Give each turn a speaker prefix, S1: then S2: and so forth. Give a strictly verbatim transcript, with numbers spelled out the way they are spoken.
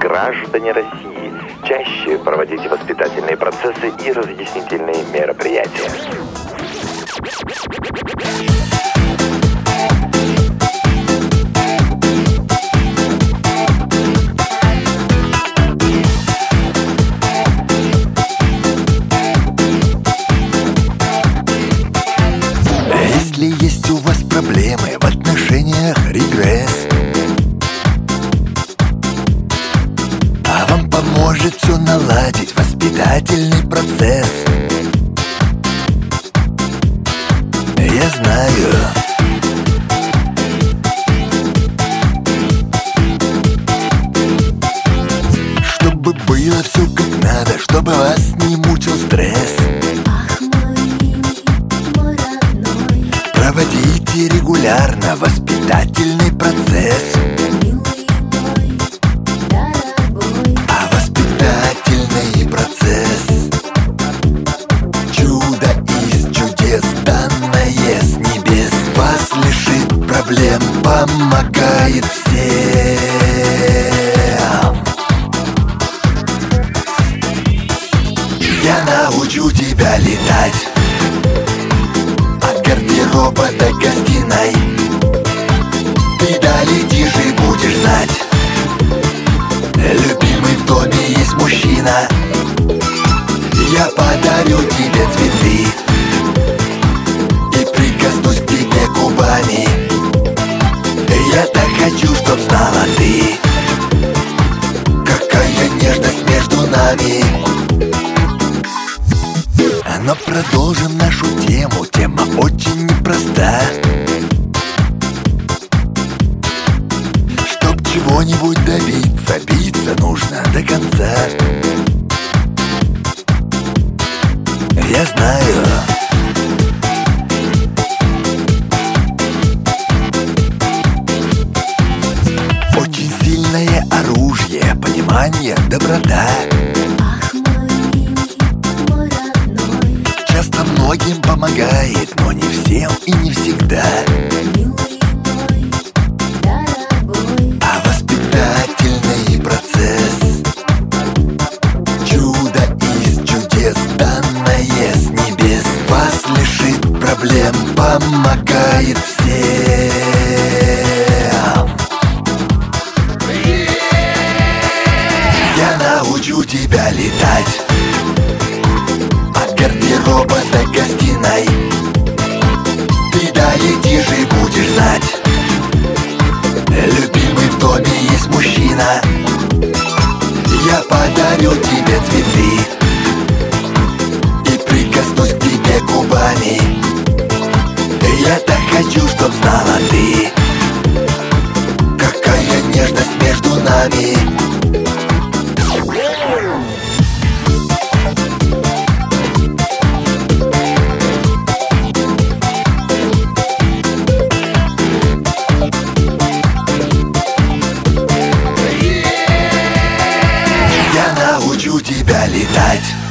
S1: Граждане России, чаще проводите воспитательные процессы и разъяснительные мероприятия.
S2: Если есть у вас проблемы в отношениях, регресс, а вам поможет все наладить воспитательный процесс. Я знаю. Чтобы было все как надо, чтобы вас не мучил стресс. Проводите регулярно воспитательный процесс. А воспитательный процесс — чудо из чудес, данное с небес. Вас лишит проблем, помогает всем. Я научу тебя летать от гардероба до гостиной. Ты долетишь и будешь знать: любимый в доме есть мужчина. Я подарю тебе цветы и прикоснусь к тебе губами. Я так хочу, чтоб знала ты, какая нежность между нами. Но продолжим нашу тему, тема очень непроста. Чтоб чего-нибудь добиться, биться нужно до конца. Я знаю. Очень сильное оружие, понимание, доброта. Часто многим помогает, но не всем и не всегда. А воспитательный процесс — чудо из чудес, данное с небес. Вас лишит проблем, помогает всем. Я научу тебя летать от гардероба до гостиной. Ты долетишь и будешь знать: любимый в доме есть мужчина. Я подарю тебе цветы и прикоснусь к тебе губами. Я так хочу, чтоб знала ты, какая нежность между нами. Я научу тебя летать